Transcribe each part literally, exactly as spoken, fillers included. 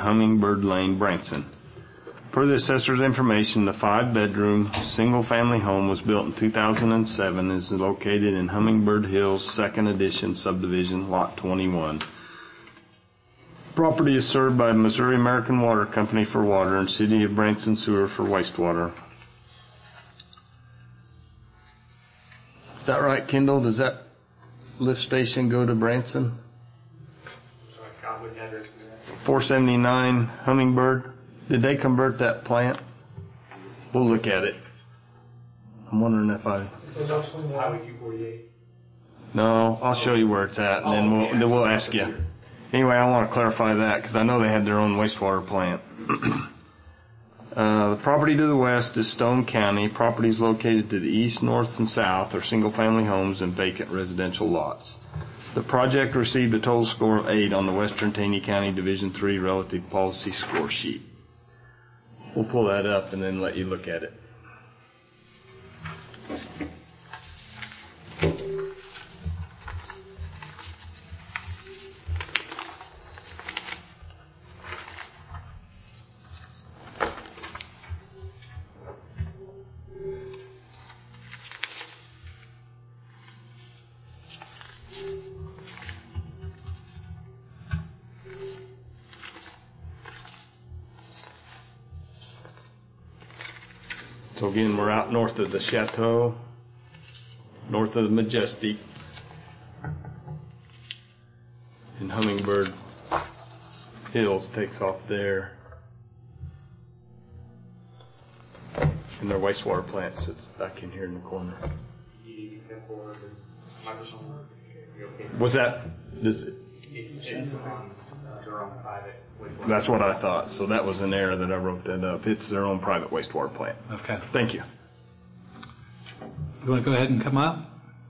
Hummingbird Lane, Branson. Per the assessor's information, the five-bedroom, single-family home was built in two thousand seven and is located in Hummingbird Hills, Second Edition Subdivision, Lot twenty-one. Property is served by Missouri American Water Company for water and City of Branson Sewer for wastewater. Is that right, Kendall? Does that lift station go to Branson? four seventy-nine Hummingbird. Did they convert that plant? We'll look at it. I'm wondering if I... Highway two forty-eight. No, I'll show you where it's at, and then we'll, then we'll ask you. Anyway, I want to clarify that because I know they had their own wastewater plant. uh, the property to the west is Stone County. Properties located to the east, north, and south are single-family homes and vacant residential lots. The project received a total score of eight on the Western Taney County Division three Relative Policy Score Sheet. We'll pull that up and then let you look at it. So again, we're out north of the Chateau, north of the Majestic, and Hummingbird Hills takes off there. And their wastewater plant sits back in here in the corner. Was that, does it? It's, it's on uh, their own private. That's what I thought. So that was an error that I wrote that up. It's their own private wastewater plant. Okay. Thank you. You want to go ahead and come up?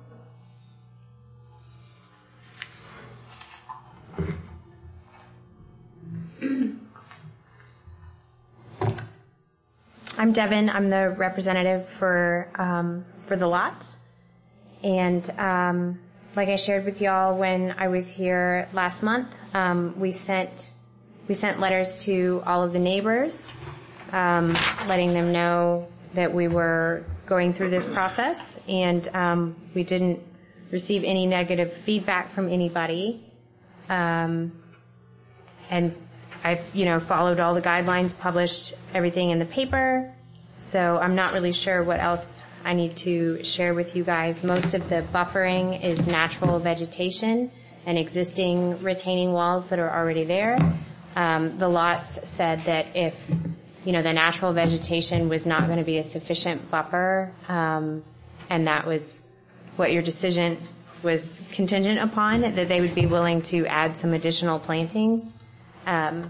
I'm Devin. I'm the representative for um, for the lots. And um, like I shared with y'all when I was here last month, um, we sent we sent letters to all of the neighbors, um, letting them know that we were going through this process, and um, we didn't receive any negative feedback from anybody. Um, and I, you know, followed all the guidelines, published everything in the paper. So I'm not really sure what else I need to share with you guys. Most of the buffering is natural vegetation and existing retaining walls that are already there. Um, the lots said that if, you know, the natural vegetation was not going to be a sufficient buffer, um, and that was what your decision was contingent upon, that they would be willing to add some additional plantings. Um,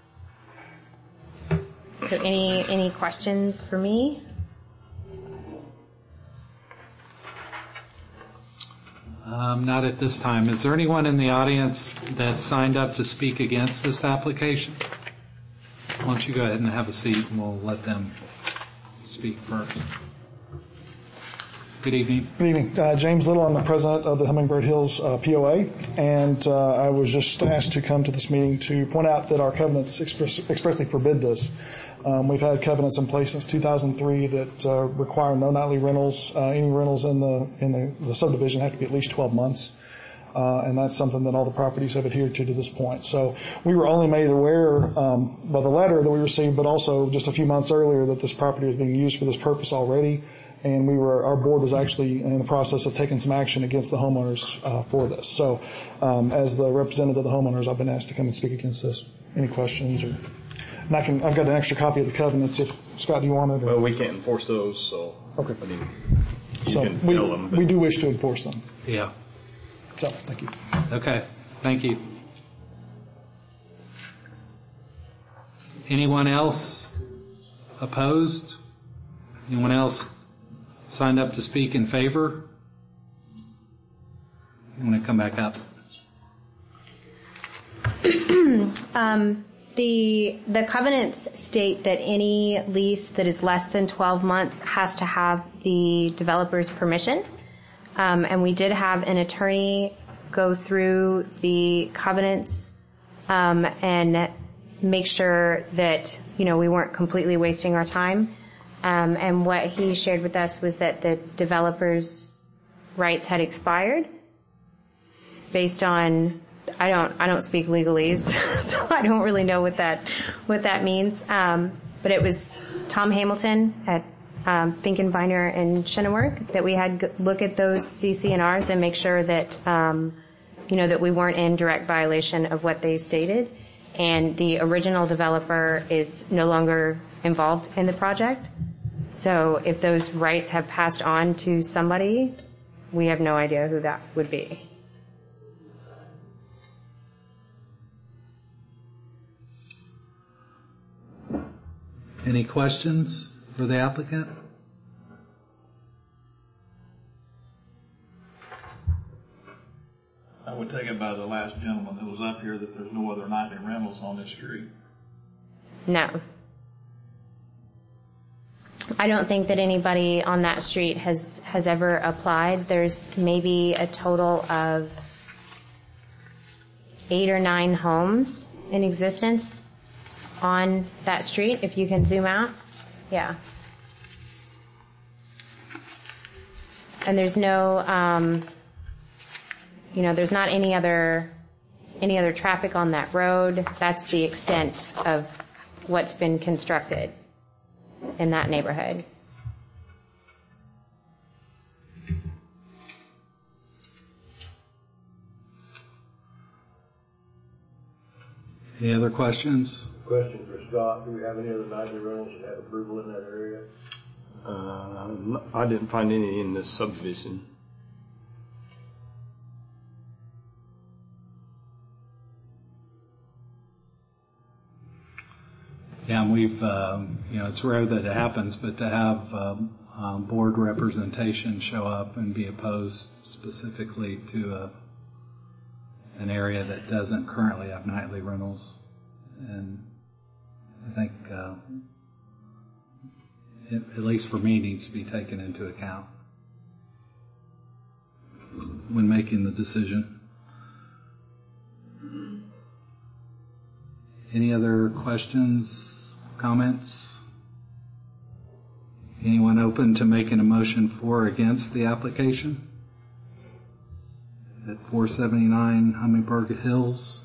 so any any questions for me? Um, not at this time. Is there anyone in the audience that signed up to speak against this application? Why don't you go ahead and have a seat and we'll let them speak first. Good evening. Good evening. Uh, James Little, I'm the president of the Hummingbird Hills uh, P O A, and uh, I was just asked to come to this meeting to point out that our covenants express, expressly forbid this. Um, we've had covenants in place since two thousand three that uh, require no nightly rentals. Uh, any rentals in the in the, the subdivision have to be at least twelve months. Uh, and that's something that all the properties have adhered to to this point. So we were only made aware um, by the letter that we received, but also just a few months earlier that this property was being used for this purpose already. And we were, our board was actually in the process of taking some action against the homeowners uh, for this. So um, as the representative of the homeowners, I've been asked to come and speak against this. Any questions? Or, and I can, I've got an extra copy of the covenants if, Scott, do you want it? Or? Well, we can't enforce those, so. Okay. I mean, you so can we, tell them. we do wish to enforce them. Yeah. So, thank you. Okay. Thank you. Anyone else opposed? Anyone else signed up to speak in favor? You want to come back up? um, the the covenants state that any lease that is less than twelve months has to have the developer's permission. Um, and we did have an attorney go through the covenants, um, and make sure that, you know, we weren't completely wasting our time. Um, and what he shared with us was that the developer's rights had expired based on, I don't, I don't speak legalese, so I don't really know what that, what that means. Um, but it was Tom Hamilton at um, Finkenbeiner and Chennewerk that we had g- look at those C C N Rs and make sure that, um, you know, that we weren't in direct violation of what they stated. And the original developer is no longer involved in the project. So if those rights have passed on to somebody, we have no idea who that would be. Any questions for the applicant? I would take it by the last gentleman that was up here that there's no other nightly rentals on this street. No. I don't think that anybody on that street has, has ever applied. There's maybe a total of eight or nine homes in existence on that street, if you can zoom out. Yeah. And there's no, um, you know, there's not any other, any other traffic on that road. That's the extent of what's been constructed in that neighborhood. Any other questions? Question for Scott, do we have any other nightly rentals that have approval in that area? Uh, I didn't find any in this subdivision. Yeah, and we've, um, you know, it's rare that it happens, but to have um, um, board representation show up and be opposed specifically to a, an area that doesn't currently have nightly rentals. And I think, uh, it, at least for me, needs to be taken into account when making the decision. Any other questions, comments? Anyone open to making a motion for or against the application? At four seventy-nine Hummingbird Hills.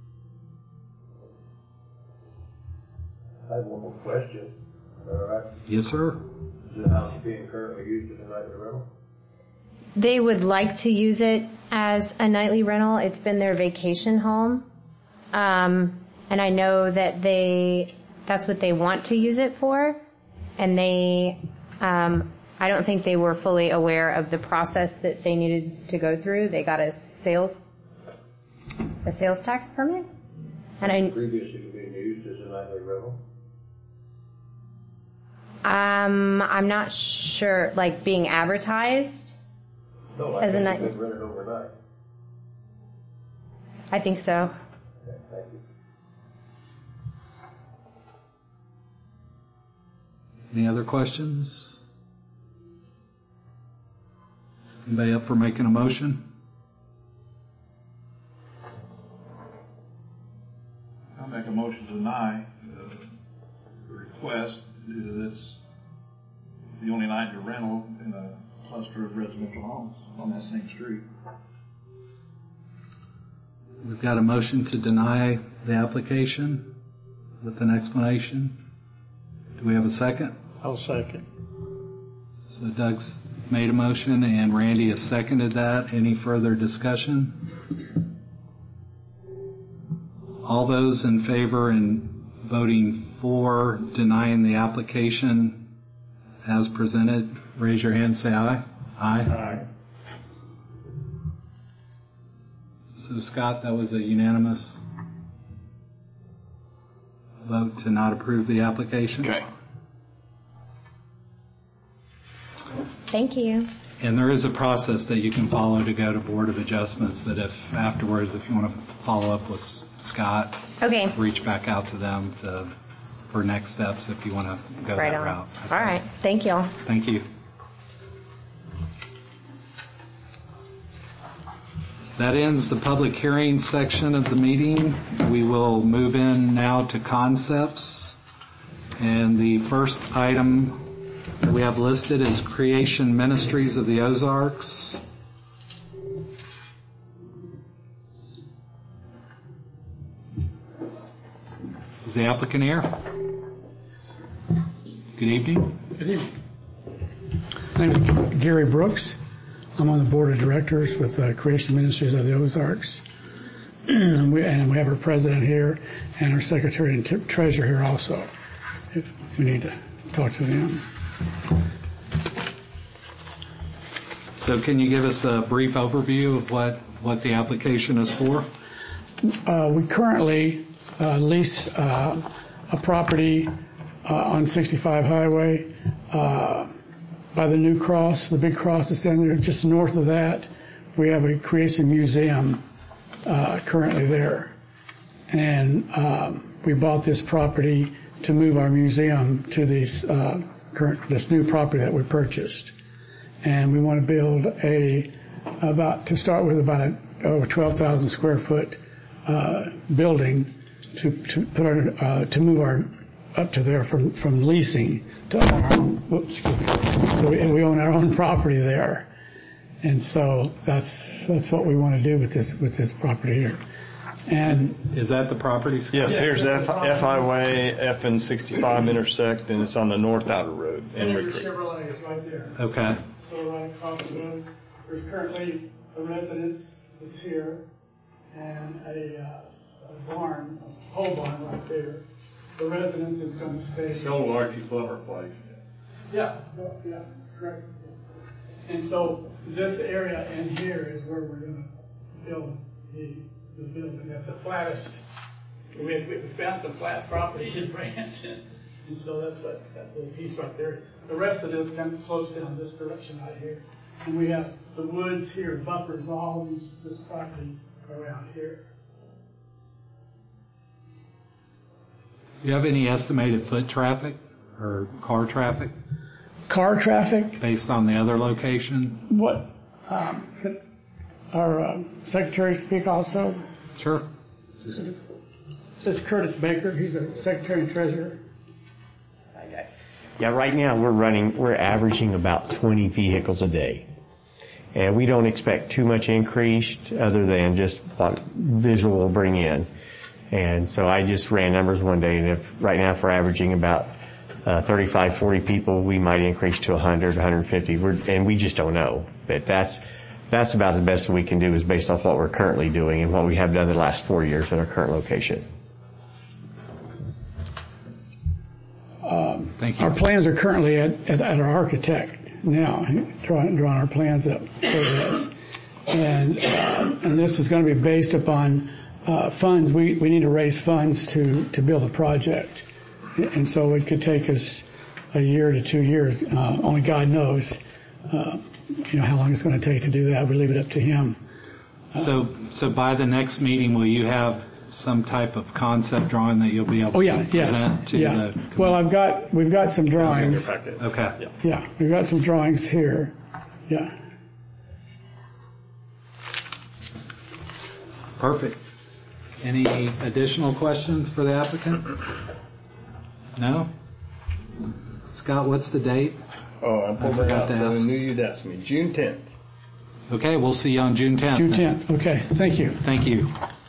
I have one more question. All right. Yes, sir. Is the house being currently used as a nightly rental? They would like to use it as a nightly rental. It's been their vacation home. Um, and I know that they, that's what they want to use it for. And they, um, I don't think they were fully aware of the process that they needed to go through. They got a sales, a sales tax permit. And I, Previously being used as a nightly rental? um, I'm not sure, like being advertised. No, I As a think night- it's been rented overnight. I think so. Okay, thank you. Any other questions? Anybody up for making a motion? I'll make a motion to deny uh, the request. That's the only nightly rental in a cluster of residential homes on that same street. We've got a motion to deny the application with an explanation. Do we have a second? I'll second. So Doug's made a motion and Randy has seconded that. Any further discussion? All those in favor in voting for denying the application as presented, raise your hand, say aye. Aye. Aye. So Scott, that was a unanimous vote to not approve the application? Okay. Thank you. And there is a process that you can follow to go to Board of Adjustments that if afterwards, if you want to follow up with Scott, Okay. reach back out to them to, for next steps if you want to go Right that on. route. All right. Thank you. Thank you. That ends the public hearing section of the meeting. We will move in now to concepts. And the first item that we have listed is Creation Ministries of the Ozarks. Is the applicant here? Good evening. Good evening. My name is Gary Brooks. I'm on the board of directors with uh, Creation Ministries of the Ozarks. and, we, and we have our president here and our secretary and t- treasurer here also, if we need to talk to them. So can you give us a brief overview of what, what the application is for? Uh, we currently uh, lease uh, a property uh, on sixty-five Highway uh, by the new cross, the big cross is down there. Just north of that, we have a Creation Museum uh, currently there. And um, we bought this property to move our museum to this, uh, current, this new property that we purchased. And we want to build a, about, to start with about a over twelve thousand square foot uh, building to, to put our, uh, to move our, up to there from, from leasing to own our own, whoops, excuse me. So we, we own our own property there. And so that's, that's what we want to do with this, with this property here. And is that the property? Yes, here's F, F Highway, F and sixty-five intersect, and it's on the north outer road. and in your Creek. Chevrolet is right there. Okay. So right across the road, there's currently a residence that's here and a, uh, a barn, a pole barn right there. The residence is going to stay. It's the old Archie Plummer place. Yeah, yeah, correct. And so this area in here is where we're going to build the, the building. That's the flattest. We, had, we found some flat property in Branson, and so that's what that little piece right there. The rest of this kind of slopes down this direction right here, and we have the woods here buffers all these, this property around here. Do you have any estimated foot traffic or car traffic Car traffic. based on the other location? What? Um, could our uh, secretary speak also? Sure. This is Curtis Baker. He's the secretary and treasurer. Yeah, right now we're running, we're averaging about twenty vehicles a day. And we don't expect too much increase other than just what visual will bring in. And so I just ran numbers one day, and if right now if we're averaging about uh, thirty-five, forty people, we might increase to one hundred, one hundred fifty. We're, and we just don't know. But that's that's about the best we can do is based off what we're currently doing and what we have done the last four years at our current location. Um, Thank you. Our plans are currently at, at, at our architect now, drawing, drawing our plans up for this. And, uh, and this is going to be based upon uh, funds. We, we need to raise funds to, to build a project. And so it could take us a year to two years. Uh, only God knows, uh, you know, how long it's going to take to do that. We leave it up to him. So, so by the next meeting, will you have some type of concept drawing that you'll be able Oh yeah, to yes, present to yeah. the? Well, I've got we've got some drawings. Packet. Okay. Yeah. Yeah, we've got some drawings here. Yeah. Perfect. Any additional questions for the applicant? No? Scott, what's the date? Oh, I pulled I that forgot out, to so I ask. knew you'd ask me. June tenth. Okay, we'll see you on June tenth. June then. tenth. Okay, thank you. Thank you.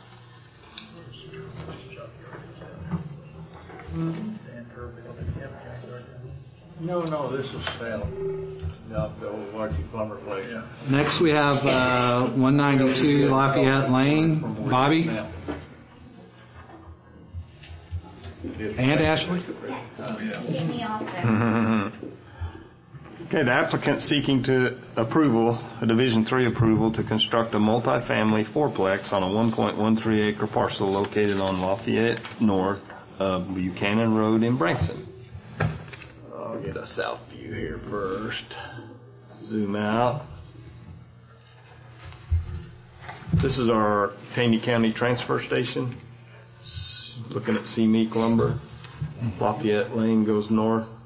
No, no, this is Salem. No, the old Archie Plummer place. Yeah. Next we have uh, one ninety-two Lafayette Lane. Bobby? And Ashley? Get me off there. Okay, the applicant seeking to approval, a Division three approval to construct a multifamily fourplex on a one point one three acre parcel located on Lafayette North of Buchanan Road in Branson. I'll get a south view here first. Zoom out. This is our Taney County transfer station. S- Looking at C M E lumber. Lafayette Lane goes north.